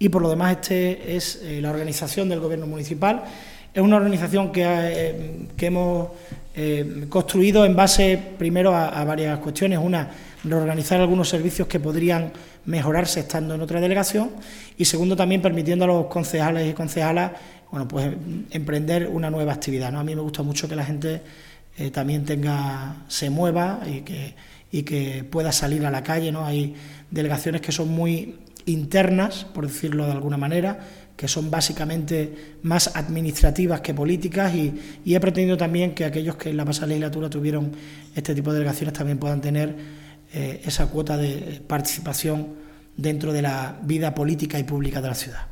y por lo demás es la organización del Gobierno municipal. Es una organización que hemos construido en base primero a varias cuestiones. Una, reorganizar algunos servicios que podrían mejorarse estando en otra delegación, y segundo, también permitiendo a los concejales y concejalas pues emprender una nueva actividad, ¿no? A mí me gusta mucho que la gente también se mueva y que pueda salir a la calle, ¿no? Hay delegaciones que son muy internas, por decirlo de alguna manera, que son básicamente más administrativas que políticas, y he pretendido también que aquellos que en la pasada legislatura tuvieron este tipo de delegaciones también puedan tener esa cuota de participación dentro de la vida política y pública de la ciudad.